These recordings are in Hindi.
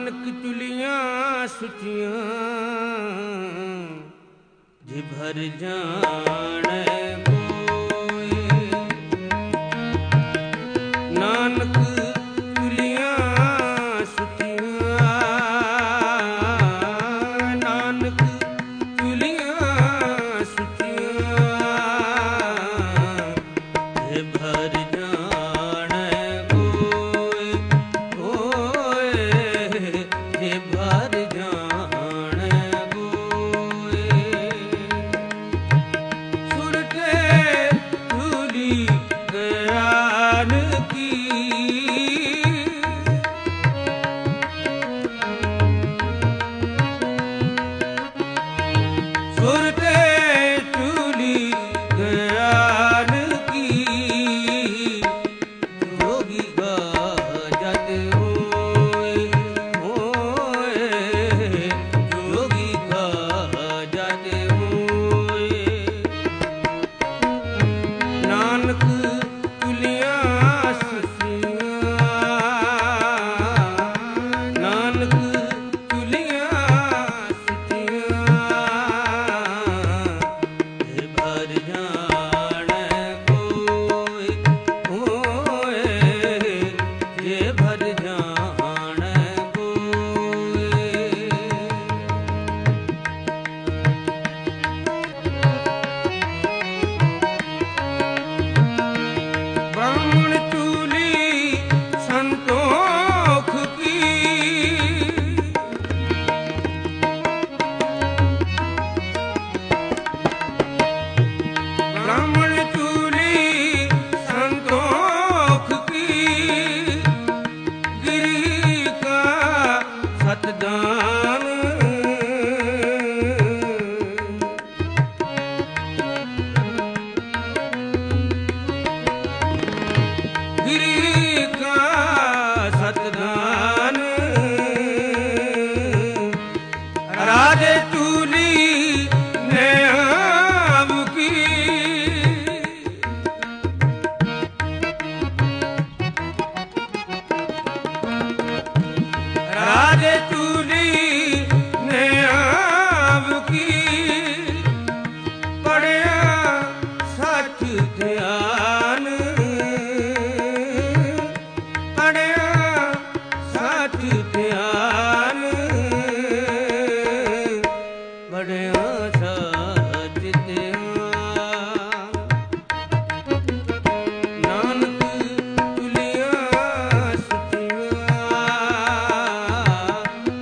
नानक चुलियां सुचियां जे भर जाने कोई। नानक चुलियां सुचियां, नानक चुलियां सुचियां जे भर जाने कोई। होए जे भर जाने कोई। सुरते धूली ज्ञान की, सुरते धूली ज्ञान की। जोगी गाजत होए, होए जोगी गाजत होए। नानक चुलियां सुचियां, नानक चुलियां सुचियां जे भर जाने कोई। होए जे भर जाने कोई। ब्राह्मण चूली संतोख की, ब्राह्मण चूली संतोख की। गिरी का सतदान, गिरी का सतदान। राजे चूली ने आब की, राजे चूली ने आब की। पढ़िया सच ध्यान, पढ़िया सच ध्यान। पढ़िया सच ध्यान। नानक चुलियां सुचियां,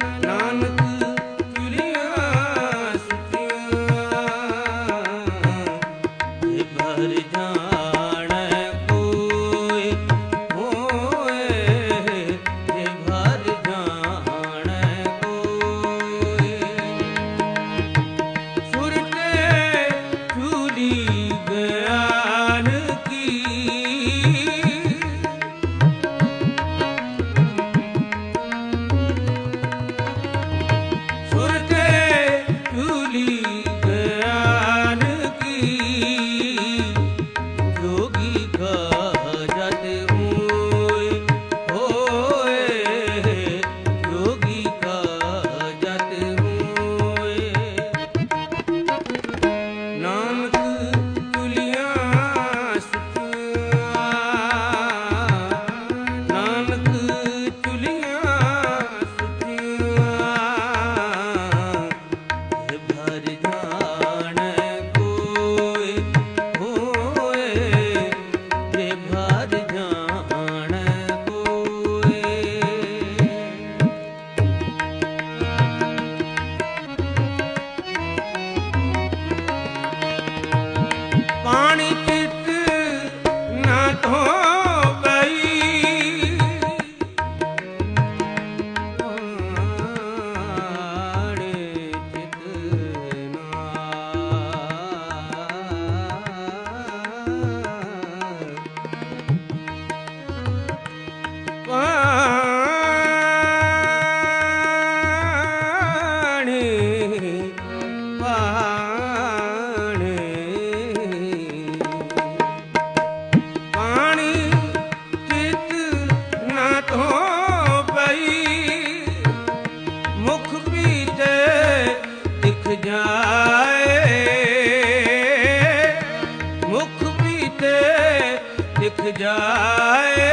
खाए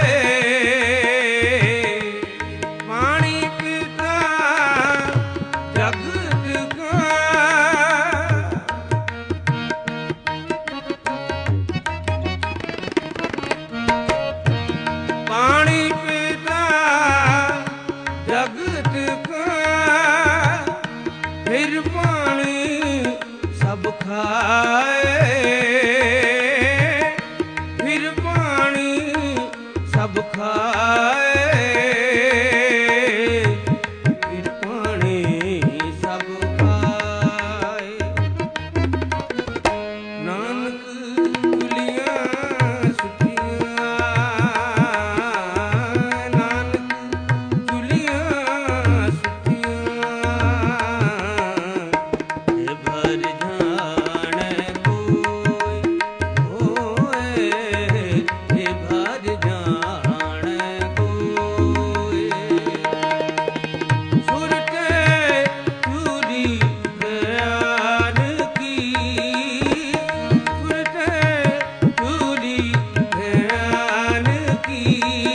पानी पीता जगत का पानी पीता जगत का फिर पानी सब खाए फिर पानी सब खाए फिर पानी सब खाए नानक चुलियां सुटियां नानक चुलियां सुटियां ये भर जाने कोई होए ये भर जाने कोई सुरते चूरी बयान की सुरते चूरी बयान की